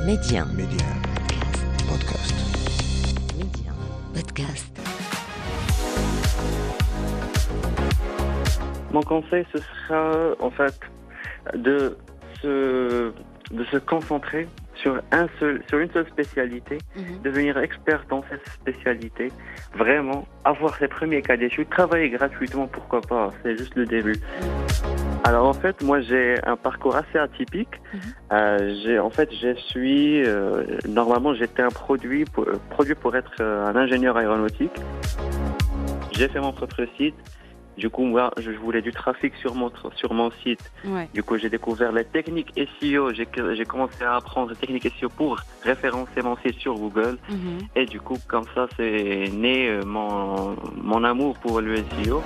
Média. Média. Podcast. Média. Podcast. Mon conseil, ce sera en fait de se concentrer sur une seule spécialité, devenir expert dans cette spécialité, vraiment avoir ses premiers cas d'études, travailler gratuitement, pourquoi pas, c'est juste le début. Alors en fait, moi j'ai un parcours assez atypique. Normalement j'étais un produit pour être un ingénieur aéronautique. J'ai fait mon propre site. Du coup, moi, je voulais du trafic sur mon site. Ouais. Du coup, j'ai découvert les techniques SEO. J'ai commencé à apprendre les techniques SEO pour référencer mon site sur Google. Et du coup, comme ça, c'est né mon amour pour le SEO.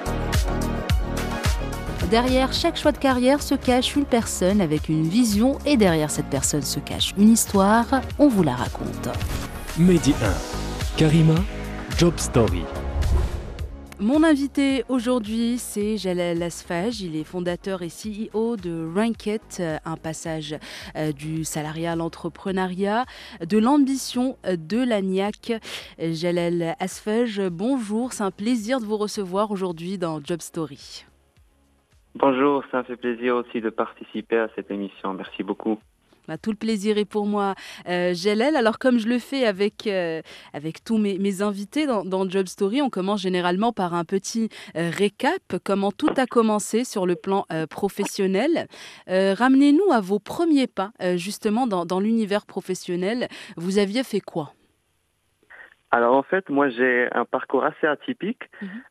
Derrière chaque choix de carrière se cache une personne avec une vision et derrière cette personne se cache une histoire. On vous la raconte. Mehdi 1, Karima, Job Story. Mon invité aujourd'hui, c'est Jalal Asfaj. Il est fondateur et CEO de Rankit, un passage du salariat à l'entrepreneuriat, de l'ambition de l'ANIAC. Jalal Asfaj, bonjour, c'est un plaisir de vous recevoir aujourd'hui dans Job Story. Bonjour, ça me fait plaisir aussi de participer à cette émission. Merci beaucoup. Tout le plaisir est pour moi, Jalal. Alors, comme je le fais avec tous mes invités dans Job Story, on commence généralement par un petit récap, comment tout a commencé sur le plan professionnel. Ramenez-nous à vos premiers pas, justement, dans l'univers professionnel. Vous aviez fait quoi ? Alors en fait, moi j'ai un parcours assez atypique.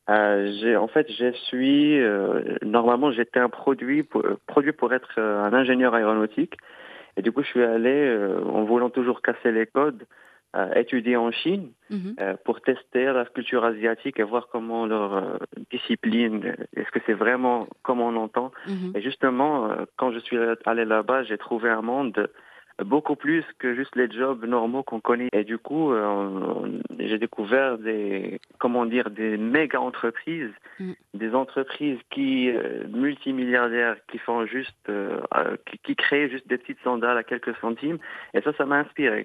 Normalement j'étais un produit pour être un ingénieur aéronautique. Et du coup, je suis allé, en voulant toujours casser les codes, étudier en Chine pour tester la culture asiatique et voir comment leur discipline, est-ce que c'est vraiment comme on entend. Et justement, quand je suis allé là-bas, j'ai trouvé un monde beaucoup plus que juste les jobs normaux qu'on connaît. Et du coup, j'ai découvert des méga entreprises, des entreprises multimilliardaires qui font qui créent juste des petites sandales à quelques centimes. Et ça m'a inspiré.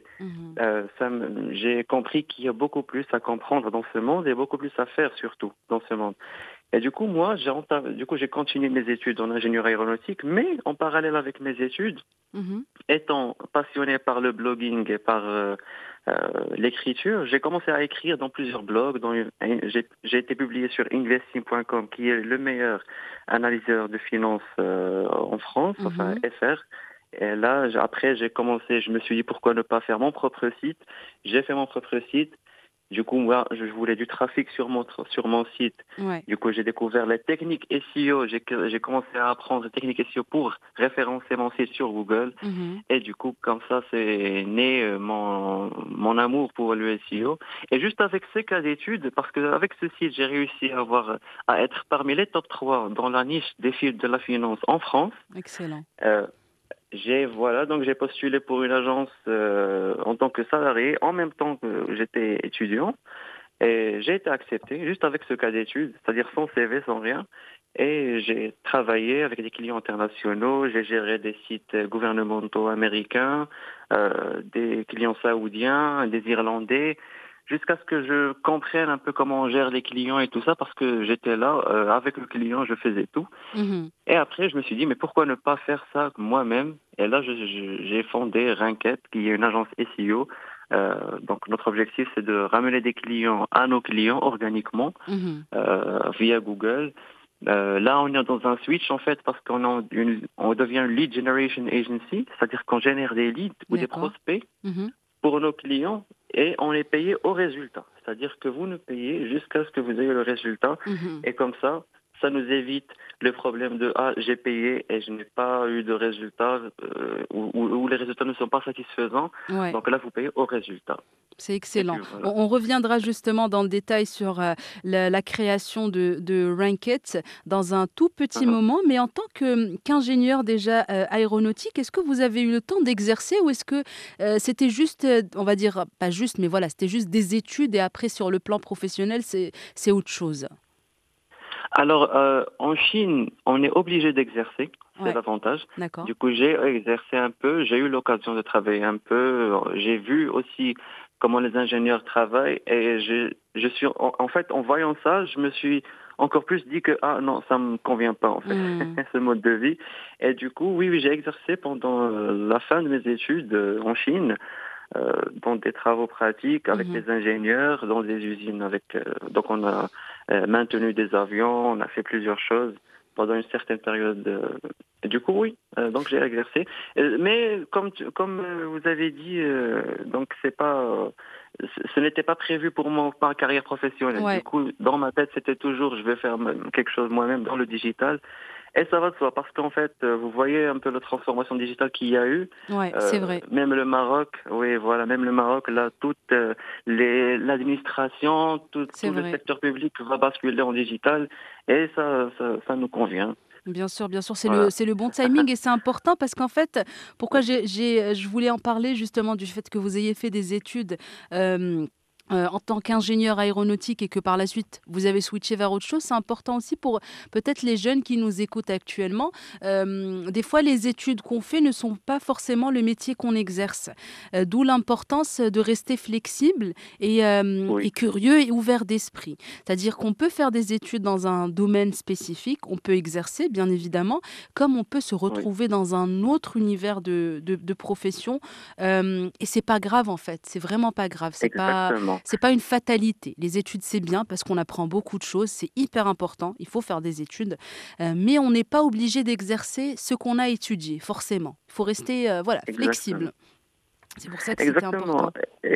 J'ai compris qu'il y a beaucoup plus à comprendre dans ce monde et beaucoup plus à faire surtout dans ce monde. Et du coup, moi, j'ai continué mes études en ingénierie aéronautique, mais en parallèle avec mes études, étant passionné par le blogging et par l'écriture, j'ai commencé à écrire dans plusieurs blogs. J'ai été publié sur investing.com, qui est le meilleur analyseur de finances en France, enfin FR. Et là, après, je me suis dit pourquoi ne pas faire mon propre site. J'ai fait mon propre site. Du coup, moi, je voulais du trafic sur mon site. Ouais. Du coup, j'ai découvert les techniques SEO. J'ai commencé à apprendre les techniques SEO pour référencer mon site sur Google. Et du coup, comme ça, c'est né mon amour pour le SEO. Et juste avec ces cas d'études, parce qu'avec ce site, j'ai réussi à être parmi les top 3 dans la niche des films de la finance en France. Excellent. Donc j'ai postulé pour une agence en tant que salarié, en même temps que j'étais étudiant, et j'ai été accepté juste avec ce cas d'études, c'est-à-dire sans CV, sans rien, et j'ai travaillé avec des clients internationaux, j'ai géré des sites gouvernementaux américains, des clients saoudiens, des Irlandais, jusqu'à ce que je comprenne un peu comment on gère les clients et tout ça, parce que j'étais là, avec le client, je faisais tout. Et après, je me suis dit, mais pourquoi ne pas faire ça moi-même? Et là, j'ai fondé Rankit, qui est une agence SEO. Donc, notre objectif, c'est de ramener des clients à nos clients organiquement via Google. Là, on est dans un switch, en fait, parce on devient une lead generation agency, c'est-à-dire qu'on génère des leads ou des prospects pour nos clients et on est payé au résultat. C'est-à-dire que vous nous payez jusqu'à ce que vous ayez le résultat. Et comme ça nous évite le problème de j'ai payé et je n'ai pas eu de résultat ou les résultats ne sont pas satisfaisants. Ouais. Donc là, vous payez au résultat. C'est excellent. Puis, voilà. On reviendra justement dans le détail sur la création de Rankit dans un tout petit moment. Mais en tant qu'ingénieur déjà aéronautique, est-ce que vous avez eu le temps d'exercer ou est-ce que c'était juste, on va dire, pas juste, mais voilà, c'était juste des études et après sur le plan professionnel, c'est autre chose? Alors, en Chine, on est obligé d'exercer, c'est Ouais, l'avantage. d'accord. Du coup, j'ai exercé un peu, j'ai eu l'occasion de travailler un peu, j'ai vu aussi comment les ingénieurs travaillent et je suis, en fait, en voyant ça, je me suis encore plus dit que, ah non, ça me convient pas, en fait, Hmm. ce mode de vie. Et du coup, oui, j'ai exercé pendant la fin de mes études en Chine, dans des travaux pratiques avec Mhm. des ingénieurs, dans des usines avec. Donc on a maintenu des avions, on a fait plusieurs choses pendant une certaine période. Et du coup, oui. Donc j'ai exercé. Mais comme vous avez dit, donc c'est pas. Ce n'était pas prévu pour ma carrière professionnelle. Du Ouais. coup, dans ma tête, c'était toujours, je vais faire quelque chose moi-même dans le digital. Et ça va de soi, parce qu'en fait, vous voyez un peu la transformation digitale qu'il y a eu. Ouais, c'est vrai, Même le Maroc, oui, voilà, même le Maroc, là, toute l'administration, c'est tout le vrai. secteur public va basculer en digital, et ça nous convient. Bien sûr, Voilà. c'est le bon timing et c'est important parce qu'en fait, pourquoi je voulais en parler justement du fait que vous ayez fait des études en tant qu'ingénieur aéronautique et que par la suite vous avez switché vers autre chose. C'est important aussi pour peut-être les jeunes qui nous écoutent actuellement. Des fois, les études qu'on fait ne sont pas forcément le métier qu'on exerce. D'où l'importance de rester flexible Oui, et curieux et ouvert d'esprit. C'est-à-dire qu'on peut faire des études dans un domaine spécifique, on peut exercer, bien évidemment, comme on peut se oui, retrouver dans un autre univers de profession. Et c'est pas grave, en fait. C'est vraiment pas grave. exactement. C'est pas une fatalité. Les études, c'est bien parce qu'on apprend beaucoup de choses. C'est hyper important. Il faut faire des études. Mais on n'est pas obligé d'exercer ce qu'on a étudié, forcément. Il faut rester, voilà, Exactement. flexible. C'est pour ça que c'était Exactement. important.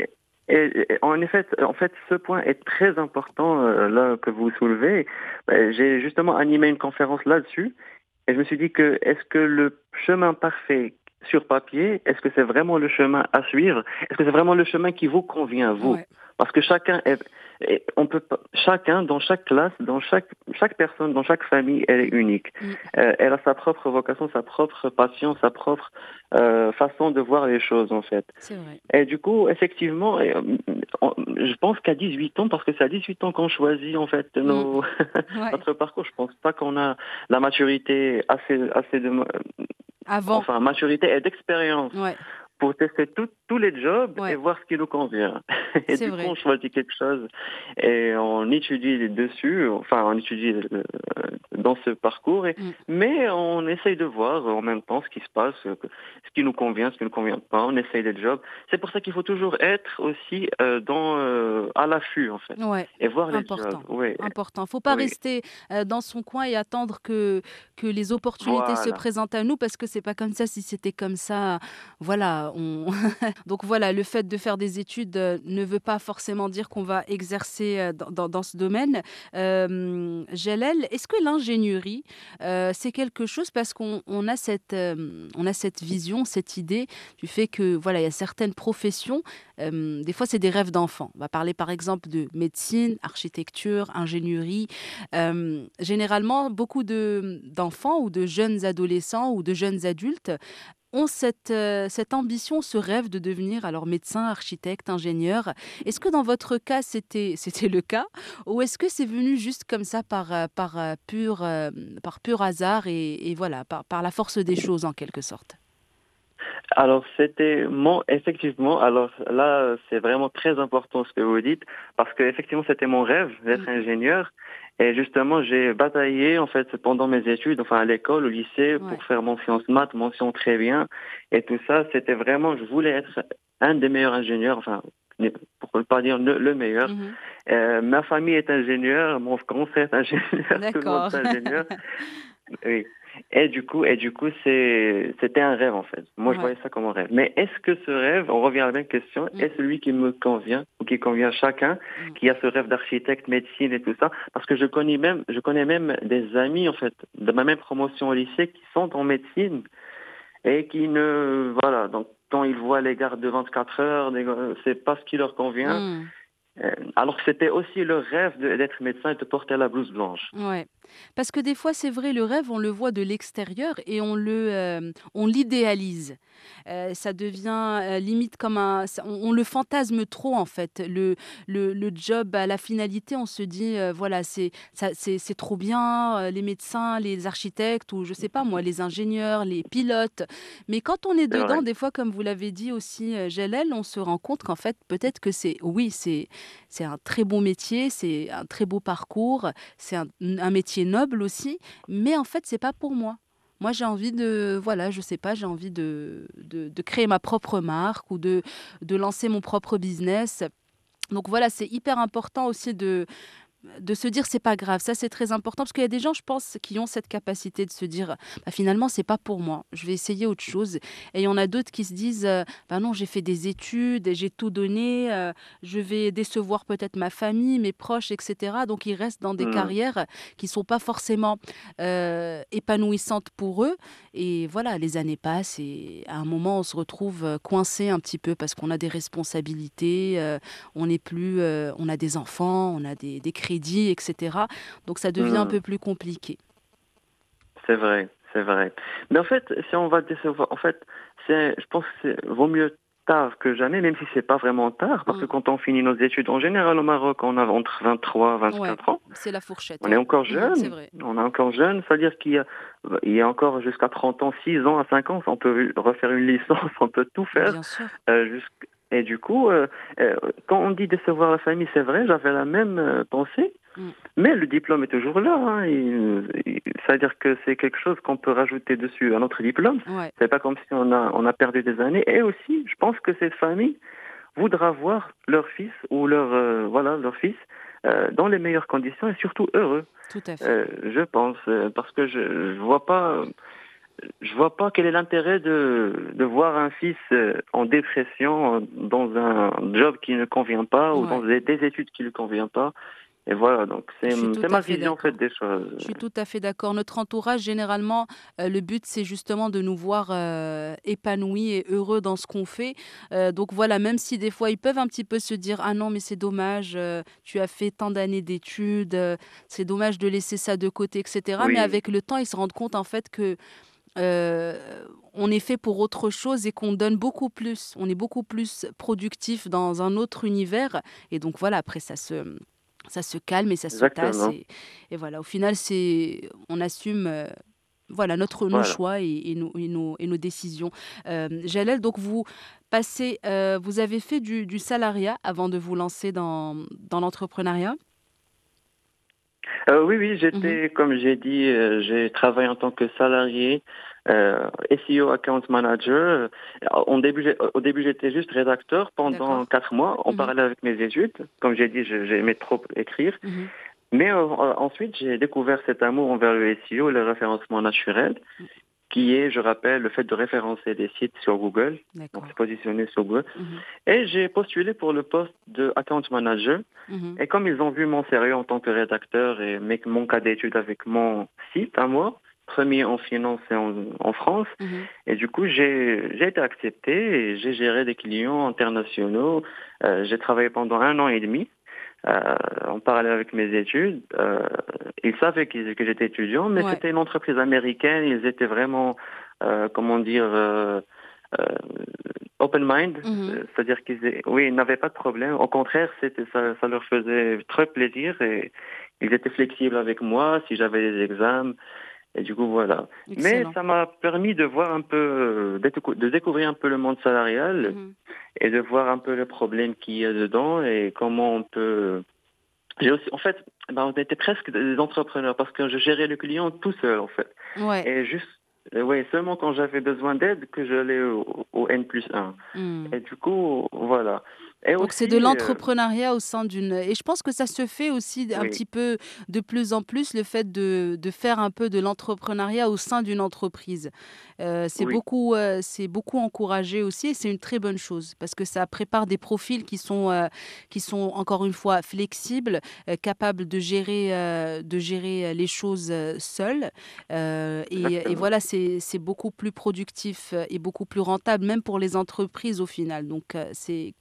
En fait, ce point est très important là que vous soulevez. J'ai justement animé une conférence là-dessus et je me suis dit que est-ce que le chemin parfait sur papier, est-ce que c'est vraiment le chemin à suivre? Est-ce que c'est vraiment le chemin qui vous convient, vous? Ouais. Parce que on peut pas, chacun dans chaque classe, dans chaque personne, dans chaque famille, elle est unique. Mm. Elle a sa propre vocation, sa propre passion, sa propre façon de voir les choses en fait. C'est vrai. Et du coup, effectivement, je pense qu'à 18 ans, parce que c'est à 18 ans qu'on choisit en fait Mm. Ouais. notre parcours, je pense pas qu'on a la maturité assez Avant. enfin maturité et d'expérience Ouais. pour tester tous les jobs et Ouais. voir ce qui nous convient. Et C'est du coup, vrai. on choisit quelque chose et on étudie dessus, enfin, on étudie dans ce parcours, Mm. mais on essaye de voir en même temps ce qui se passe, ce qui nous convient, ce qui ne nous convient pas, on essaye les jobs. C'est pour ça qu'il faut toujours être aussi à l'affût, en fait, Ouais. et voir les jobs. Important. Oui, Important. Faut pas oui, rester dans son coin et attendre que les opportunités se voilà, présentent à nous parce que c'est pas comme ça. Si c'était comme ça, voilà. Donc voilà, le fait de faire des études ne veut pas forcément dire qu'on va exercer dans ce domaine. Jalel, est-ce que l'ingénierie, c'est quelque chose parce on a cette vision, cette idée du fait que voilà, il y a certaines professions des fois, c'est des rêves d'enfants. On va parler par exemple de médecine, architecture, ingénierie. Généralement, beaucoup d'enfants ou de jeunes adolescents ou de jeunes adultes ont cette ambition, ce rêve de devenir alors médecin, architecte, ingénieur. Est-ce que dans votre cas, c'était le cas ou est-ce que c'est venu juste comme ça par pur hasard et voilà, par la force des choses en quelque sorte? alors, effectivement, alors là, c'est vraiment très important ce que vous dites, parce que effectivement, c'était mon rêve d'être Mm. ingénieur. Et justement, j'ai bataillé, en fait, pendant mes études, enfin, à l'école, au lycée, Ouais. pour faire mention maths, mention très bien. Et tout ça, c'était vraiment, je voulais être un des meilleurs ingénieurs, enfin, pour ne pas dire le meilleur. Mhm. Ma famille est ingénieure, mon grand frère est ingénieur, tout le monde D'accord. est ingénieur. Oui. Et du coup, c'était un rêve en fait. Moi, je Ouais. voyais ça comme un rêve. Mais est-ce que ce rêve, on revient à la même question, Mm. est celui qui me convient ou qui convient à chacun, Mm. qui a ce rêve d'architecte, médecine et tout ça? Parce que je connais même des amis en fait de ma même promotion au lycée qui sont en médecine et qui ne, voilà. Donc, quand ils voient les gardes de 24 heures, c'est pas ce qui leur convient. Mm. Alors que c'était aussi le rêve d'être médecin et de porter la blouse blanche. Ouais. Parce que des fois, c'est vrai, le rêve, on le voit de l'extérieur et on l'idéalise. Ça devient limite comme on le fantasme trop en fait. Le job à la finalité, on se dit, voilà, c'est trop bien, les médecins, les architectes ou je sais pas moi, les ingénieurs, les pilotes. Mais quand on est C'est vrai. dedans, des fois, comme vous l'avez dit aussi, Jalel, on se rend compte qu'en fait, peut-être que c'est un très bon métier, c'est un très beau parcours, c'est un métier noble aussi, mais en fait, c'est pas pour moi. Moi, j'ai envie de, voilà, je sais pas, j'ai envie de créer ma propre marque ou de lancer mon propre business. Donc voilà, c'est hyper important aussi de se dire c'est pas grave. Ça, c'est très important parce qu'il y a des gens, je pense, qui ont cette capacité de se dire bah, finalement, c'est pas pour moi. Je vais essayer autre chose. Et il y en a d'autres qui se disent bah non, j'ai fait des études, j'ai tout donné, je vais décevoir peut-être ma famille, mes proches, etc. Donc, ils restent dans des Hmm. carrières qui sont pas forcément épanouissantes pour eux. Et voilà, les années passent et à un moment, on se retrouve coincé un petit peu parce qu'on a des responsabilités, on n'est plus, on a des enfants, on a des crédits, etc. Donc ça devient un Hmm. peu plus compliqué. C'est vrai, c'est vrai. Mais en fait, si on va décevoir, en fait, je pense que vaut mieux tard que jamais, même si c'est pas vraiment tard, parce que Mm. quand on finit nos études, en général au Maroc, on a entre 23 et Ouais, 24 ans. c'est la fourchette, On est ouais. encore C'est jeune, vrai. on est encore jeune, c'est-à-dire qu'il y a encore jusqu'à 30 ans, 6 ans à 5 ans, on peut refaire une licence, on peut tout faire. Bien sûr. Et du coup, quand on dit décevoir la famille, c'est vrai, j'avais la même pensée, Mm. mais le diplôme est toujours là. Hein, c'est-à-dire que c'est quelque chose qu'on peut rajouter dessus à notre diplôme. Ouais, C'est pas comme si on a perdu des années. Et aussi, je pense que cette famille voudra voir leur fils ou leur fils dans les meilleures conditions et surtout heureux. tout à fait. Je pense, parce que je vois pas quel est l'intérêt de voir un fils en dépression dans un job qui ne convient pas ou dans Ouais. des études qui ne lui conviennent pas. Et voilà, donc Je c'est suis tout c'est à ma fait vision en fait d'accord. des choses. Je suis tout à fait d'accord. Notre entourage, généralement, le but, c'est justement de nous voir épanouis et heureux dans ce qu'on fait. Donc voilà, même si des fois, ils peuvent un petit peu se dire, ah non, mais c'est dommage, tu as fait tant d'années d'études, c'est dommage de laisser ça de côté, etc. Mais Oui, avec le temps, ils se rendent compte, en fait, que euh, on est fait pour autre chose et qu'on donne beaucoup plus. On est beaucoup plus productif dans un autre univers. Et donc voilà, après, ça se calme et ça se tasse. exactement. Et voilà, au final, on assume voilà, nos Voilà. choix et nos décisions. Jalel, donc vous avez fait du salariat avant de vous lancer dans l'entrepreneuriat. Oui, oui, Mhm, comme j'ai dit, j'ai travaillé en tant que salarié, SEO Account Manager. Au début, j'étais juste rédacteur pendant d'accord. 4 mois, en Mhm, parallèle avec mes études. Comme j'ai dit, j'aimais trop écrire. mhm, Mais ensuite, j'ai découvert cet amour envers le SEO, le référencement naturel, qui est, je rappelle, le fait de référencer des sites sur Google, donc se d'accord. positionner sur Google. Mhm, Et j'ai postulé pour le poste de account manager. mhm, Et comme ils ont vu mon sérieux en tant que rédacteur et mon cas d'étude avec mon site à moi, premier en finance et en France, mhm. et du coup, j'ai été accepté et j'ai géré des clients internationaux. J'ai travaillé pendant 1 an et demi. En parallèle avec mes études. Ils savaient que j'étais étudiant, mais Ouais. c'était une entreprise américaine. Ils étaient vraiment, comment dire, euh, open mind. Mhm. C'est-à-dire oui, ils n'avaient pas de problème. Au contraire, ça leur faisait très plaisir et ils étaient flexibles avec moi si j'avais des examens. Et du coup, voilà. Mais Excellent. ça m'a permis de voir un peu, de découvrir un peu le monde salarial Mhm. et de voir un peu les problèmes qu'il y a dedans et comment on peut. J'ai aussi, en fait, on était presque des entrepreneurs parce que je gérais le client tout seul, en fait. Ouais. Et juste, ouais, seulement quand j'avais besoin d'aide que j'allais au N+1. Mhm. Et du coup, voilà. Et Donc c'est de aussi, l'entrepreneuriat au sein d'une... Et je pense que ça se fait aussi un oui, petit peu de plus en plus, le fait de faire un peu de l'entrepreneuriat au sein d'une entreprise. oui, C'est beaucoup encouragé aussi et c'est une très bonne chose parce que ça prépare des profils qui sont encore une fois flexibles, capables de gérer les choses seuls. Et exactement. voilà, c'est beaucoup plus productif et beaucoup plus rentable, même pour les entreprises au final. Donc c'est quelque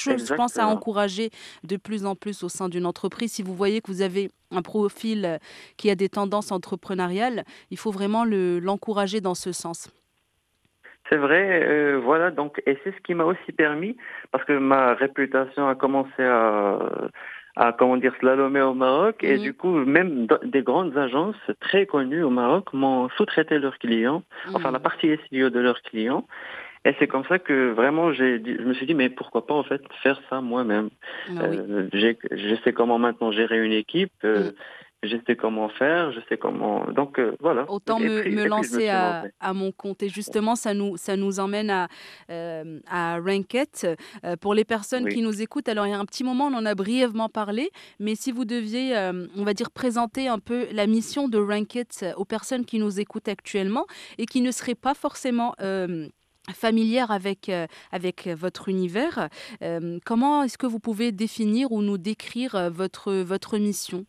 chose, je pense, à Exactement. encourager de plus en plus au sein d'une entreprise. Si vous voyez que vous avez un profil qui a des tendances entrepreneuriales, il faut vraiment l'encourager dans ce sens. C'est vrai, voilà, donc, et c'est ce qui m'a aussi permis, parce que ma réputation a commencé comment dire, slalomer au Maroc, et Mhm, du coup, même des grandes agences très connues au Maroc m'ont sous-traité leurs clients, enfin la mhm. partie SEO de leurs clients, et c'est comme ça que vraiment je me suis dit, mais pourquoi pas en fait faire ça moi-même. Ah oui. Je sais comment maintenant gérer une équipe, Mm. je sais comment faire, je sais comment, donc voilà, Autant me et puis je me lancer suis lancé. à mon compte. Et justement, ça nous emmène à Ranket. Pour les personnes Oui. qui nous écoutent, alors il y a un petit moment, on en a brièvement parlé, mais si vous deviez, on va dire, présenter un peu la mission de Ranket aux personnes qui nous écoutent actuellement et qui ne seraient pas forcément familières avec votre univers, comment est-ce que vous pouvez définir ou nous décrire votre mission?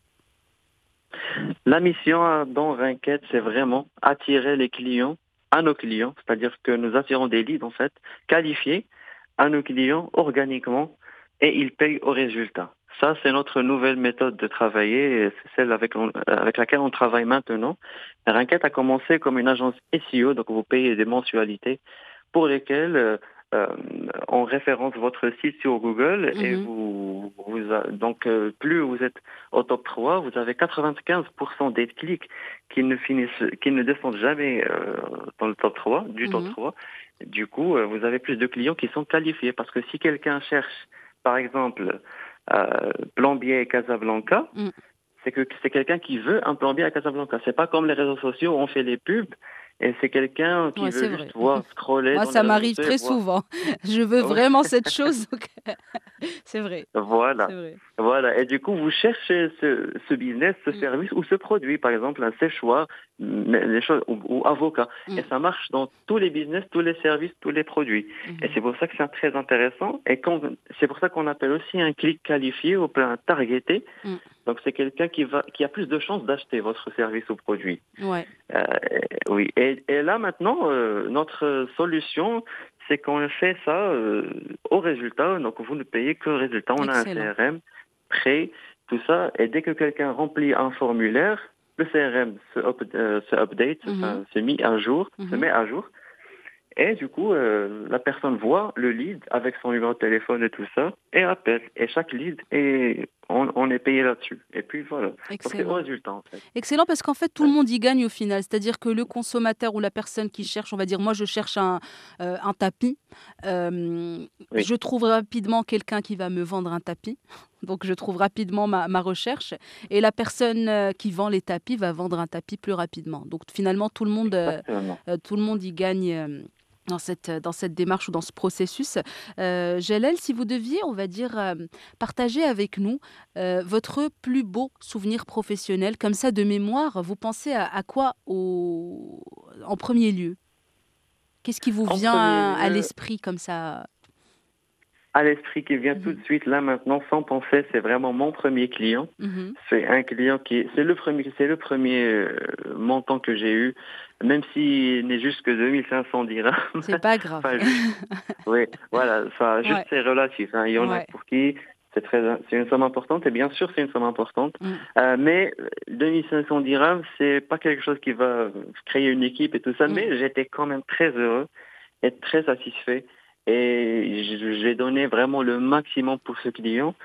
La mission dans Rinquette, c'est vraiment attirer les clients à nos clients, c'est-à-dire que nous attirons des leads en fait qualifiés à nos clients organiquement et ils payent au résultat. Ça, c'est notre nouvelle méthode de travailler et c'est celle avec laquelle on travaille maintenant. Rinquette a commencé comme une agence SEO, donc vous payez des mensualités pour lesquelles euh, on référence votre site sur Google et Mhm, donc plus vous êtes au top 3, vous avez 95% des clics qui ne descendent jamais dans le top 3, du top mhm. 3. Du coup, vous avez plus de clients qui sont qualifiés parce que si quelqu'un cherche, par exemple, plombier Casablanca, Mm. c'est que c'est quelqu'un qui veut un plombier à Casablanca. C'est pas comme les réseaux sociaux où on fait les pubs et c'est quelqu'un qui Ouais, veut c'est juste vrai. voir, scroller Moi, dans les ça réseaux m'arrive sociaux et très voir. souvent. Je veux vraiment cette chose, donc c'est vrai, Voilà. c'est vrai. Voilà. Et du coup, vous cherchez ce business, ce Mmh, service ou ce produit, par exemple un séchoir, les choses, ou avocat. Et mmh, ça marche dans tous les business, tous les services, tous les produits. Et mmh c'est pour ça que c'est très intéressant. Et c'est pour ça qu'on appelle aussi un clic qualifié ou un targeté. mh. Donc c'est quelqu'un qui a plus de chances d'acheter votre service ou produit. Ouais, Euh, oui. Et là maintenant, notre solution, c'est qu'on fait ça au résultat. Donc vous ne payez que le résultat. On a un excellent. CRM prêt, tout ça. Et dès que quelqu'un remplit un formulaire, le CRM se update, Mmh enfin, se met à jour, se mh. met à jour. Et du coup, la personne voit le lead avec son numéro de téléphone et tout ça, et appelle. Et chaque lead, on est payé là-dessus. Et puis voilà. Donc c'est au Excellent. résultat en fait. Excellent parce qu'en fait, tout le monde y gagne au final. C'est-à-dire que le consommateur ou la personne qui cherche, on va dire, moi, je cherche un tapis. Oui, Je trouve rapidement quelqu'un qui va me vendre un tapis. Donc, je trouve rapidement ma recherche. Et la personne qui vend les tapis va vendre un tapis plus rapidement. Donc, finalement, exactement. tout le monde y gagne. Dans cette démarche ou dans ce processus. Jalel, si vous deviez, on va dire, partager avec nous votre plus beau souvenir professionnel, comme ça de mémoire, vous pensez à quoi en premier lieu? Qu'est-ce qui vous En premier vient à lieu, l'esprit comme ça? à l'esprit qui vient tout de Mhm, suite là maintenant sans penser, c'est vraiment mon premier client. mhm. C'est un client c'est le premier montant que j'ai eu, même s'il n'est juste que 2500 dirhams. C'est pas grave. Enfin, juste, oui, voilà, ça, juste Ouais, c'est relatif, hein. Il y en a ouais. pour qui c'est une somme importante et bien sûr c'est une somme importante. Mm, Mais 2500 dirhams, c'est pas quelque chose qui va créer une équipe et tout ça, mm, mais j'étais quand même très heureux et très satisfait. Et j'ai donné vraiment le maximum pour ce client.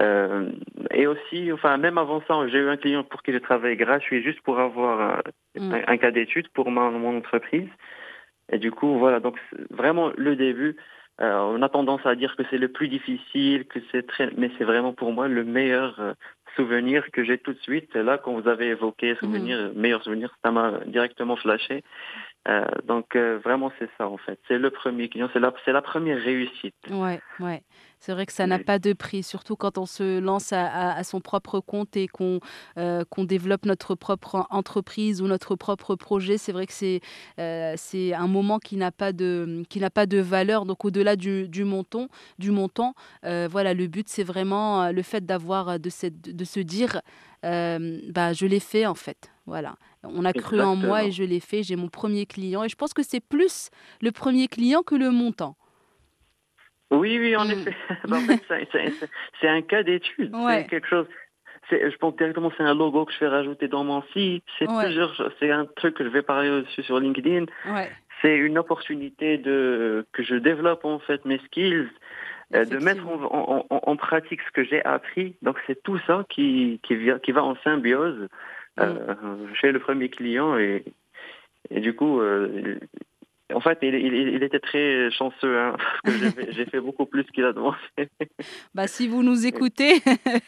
Et aussi, enfin, même avant ça, j'ai eu un client pour qui j'ai travaillé gratuit juste pour avoir mm, un cas d'étude pour mon entreprise. Et du coup, voilà, donc vraiment le début. On a tendance à dire que c'est le plus difficile, mais c'est vraiment pour moi le meilleur souvenir que j'ai tout de suite. C'est là quand vous avez évoqué mhm. souvenir, meilleur souvenir, ça m'a directement flashé. Donc vraiment c'est ça en fait. C'est le premier client, c'est la première réussite. Ouais, ouais. C'est vrai que ça n'a Oui, pas de prix, surtout quand on se lance à son propre compte et qu'on développe notre propre entreprise ou notre propre projet. C'est vrai que c'est un moment qui n'a pas de valeur. Donc au-delà du montant, voilà, le but c'est vraiment le fait d'avoir de se dire, bah je l'ai fait en fait. Voilà, on a cru en moi et exactement. je l'ai fait. J'ai mon premier client et je pense que c'est plus le premier client que le montant. Oui, oui, en Mm. effet. En fait, c'est un cas d'étude. C'est Ouais, quelque chose. Je pense directement, c'est un logo que je fais rajouter dans mon site. ouais, C'est un truc que je vais parler dessus sur LinkedIn. ouais, C'est une opportunité que je développe en fait mes skills, de mettre effectivement. en pratique ce que j'ai appris. Donc c'est tout ça qui va en symbiose Mm. euh, chez le premier client et du coup, en fait, il était très chanceux hein, parce que j'ai fait beaucoup plus qu'il a demandé. Bah, si vous nous écoutez,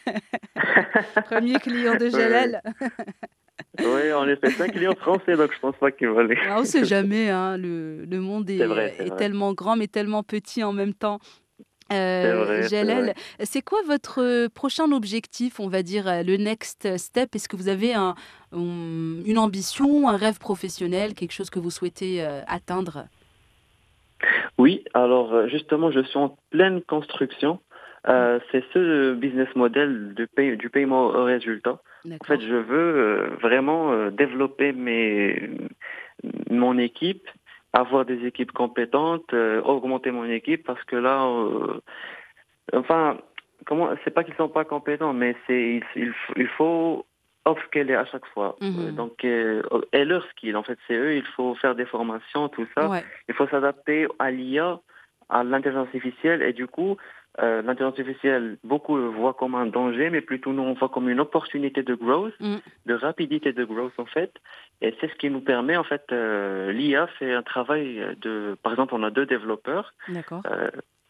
premier client de Oui, oui. Jalal. Oui, en effet, c'est un client français, donc je pense pas qu'il va aller. Ah, on sait jamais, hein, le monde C'est vrai, c'est est vrai. tellement grand mais tellement petit en même temps. C'est vrai, c'est Jalal, vrai. c'est quoi votre prochain objectif, on va dire, le next step? Est-ce que vous avez une ambition, un rêve professionnel, quelque chose que vous souhaitez atteindre? Oui, alors justement, je suis en pleine construction. Mm. C'est ce business model du paiement au résultat. En fait, D'accord. je veux vraiment développer mon équipe, avoir des équipes compétentes, augmenter mon équipe parce que là, enfin, c'est pas qu'ils sont pas compétents, mais il faut upscaler à chaque fois. Mhm. Donc, et leur skill, en fait, c'est eux, il faut faire des formations, tout ça. Ouais. Il faut s'adapter à l'IA, à l'intelligence artificielle, et du coup, l'intelligence artificielle, beaucoup le voient comme un danger, mais plutôt nous, on voit comme une opportunité de growth, Mm. de rapidité de growth, en fait. Et c'est ce qui nous permet, en fait, l'IA fait un travail par exemple, on a 2 développeurs. D'accord. euh,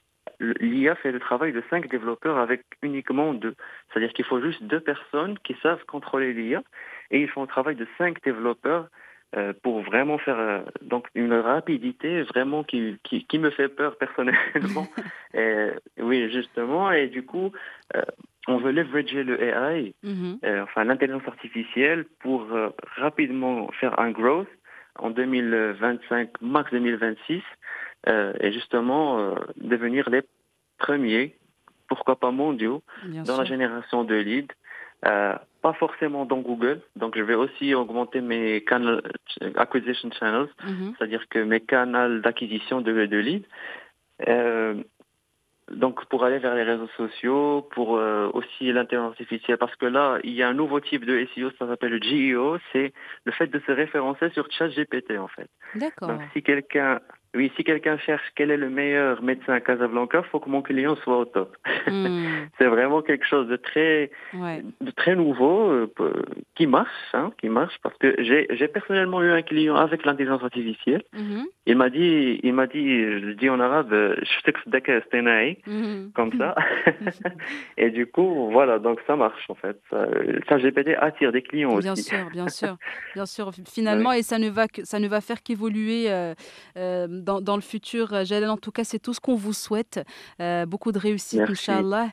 L'IA fait le travail de 5 développeurs avec uniquement 2. C'est-à-dire qu'il faut juste 2 personnes qui savent contrôler l'IA et ils font le travail de 5 développeurs pour vraiment faire donc une rapidité vraiment qui me fait peur personnellement. Oui, justement. Et du coup, euh, on veut leverager le AI, Mhm. enfin l'intelligence artificielle, pour rapidement faire un growth en 2025, max 2026, et justement devenir les premiers, pourquoi pas mondiaux, Bien dans la sûr. génération de leads. Pas forcément dans Google, donc je vais aussi augmenter mes acquisition channels, Mhm. c'est-à-dire que mes canaux d'acquisition de leads. Euh, donc pour aller vers les réseaux sociaux, pour aussi l'intelligence artificielle, parce que là, il y a un nouveau type de SEO, ça s'appelle le GEO, c'est le fait de se référencer sur ChatGPT en fait. Donc D'accord. si quelqu'un cherche quel est le meilleur médecin à Casablanca, il faut que mon client soit au top. Mm. C'est vraiment quelque chose Ouais. de très nouveau qui marche, hein, qui marche parce que j'ai personnellement eu un client avec l'intelligence artificielle. Mhm. Il m'a dit, je le dis en arabe, je te Mhm. comme ça. Et du coup, voilà, donc ça marche en fait. Ça GPT attire des clients Bien aussi. sûr, bien sûr, bien sûr. Finalement, Oui, et ça ne va faire qu'évoluer dans le futur. Jalal, en tout cas, c'est tout ce qu'on vous souhaite. Beaucoup de réussite, merci. Inch'Allah.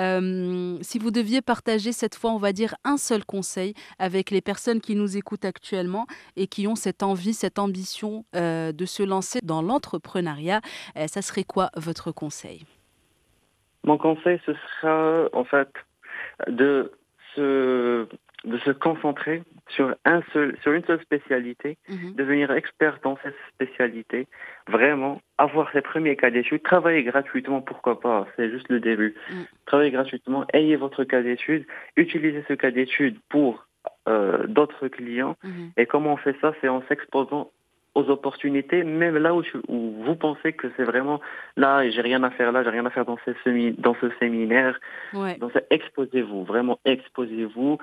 Si vous deviez partager cette fois, on va dire, un seul conseil avec les personnes qui nous écoutent actuellement et qui ont cette envie, cette ambition de se lancer dans l'entrepreneuriat, ça serait quoi votre conseil? Mon conseil, ce sera en fait de se, de se concentrer sur une seule spécialité, Mhm, devenir expert dans cette spécialité, vraiment avoir ses premiers cas d'études, travailler gratuitement, pourquoi pas, c'est juste le début. mm, Travaillez gratuitement, ayez votre cas d'études, utilisez ce cas d'études pour d'autres clients. mhm. Et comment on fait ça? C'est en s'exposant aux opportunités, même là où vous pensez que c'est vraiment là, j'ai rien à faire là, j'ai rien à faire dans dans ce séminaire. Ouais. Donc, exposez-vous, vraiment exposez-vous,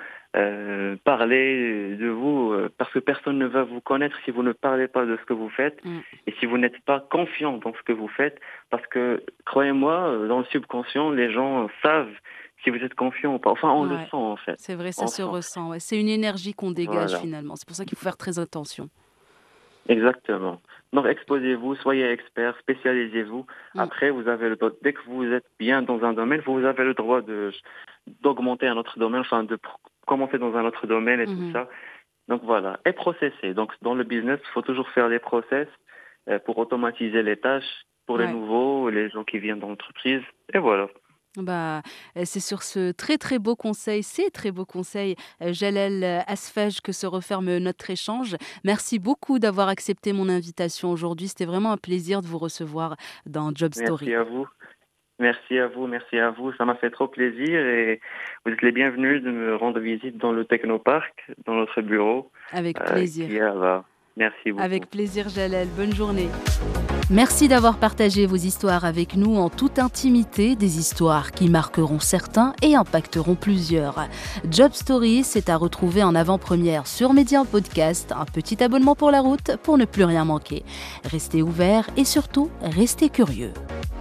parlez de vous, parce que personne ne va vous connaître si vous ne parlez pas de ce que vous faites Mm. et si vous n'êtes pas confiant dans ce que vous faites, parce que, croyez-moi, dans le subconscient, les gens savent si vous êtes confiant ou pas. Enfin, on le Ouais. sent en fait. C'est vrai, ça On se sent. ressent. Ouais. C'est une énergie qu'on dégage Voilà. finalement. C'est pour ça qu'il faut faire très attention. Exactement. Donc, exposez-vous, soyez expert, spécialisez-vous. Mm. Après, vous avez le droit, dès que vous êtes bien dans un domaine, vous avez le droit d'augmenter un autre domaine, enfin, commencer dans un autre domaine et tout Mhm. ça. Donc, voilà. Et processer. Donc, dans le business, il faut toujours faire des process pour automatiser les tâches pour les Ouais. nouveaux, les gens qui viennent dans l'entreprise. Et voilà. Bah, c'est sur ce très très beau conseil, ces très beaux conseils, Jalal Asfaj, que se referme notre échange. Merci beaucoup d'avoir accepté mon invitation aujourd'hui. C'était vraiment un plaisir de vous recevoir dans Job Story. Merci à vous. Merci à vous. Ça m'a fait trop plaisir et vous êtes les bienvenus de me rendre visite dans le Technopark, dans notre bureau. Avec plaisir. Merci beaucoup. Avec plaisir, Jalel. Bonne journée. Merci d'avoir partagé vos histoires avec nous en toute intimité, des histoires qui marqueront certains et impacteront plusieurs. Job Story, c'est à retrouver en avant-première sur Média Podcast, un petit abonnement pour la route pour ne plus rien manquer. Restez ouverts et surtout, restez curieux.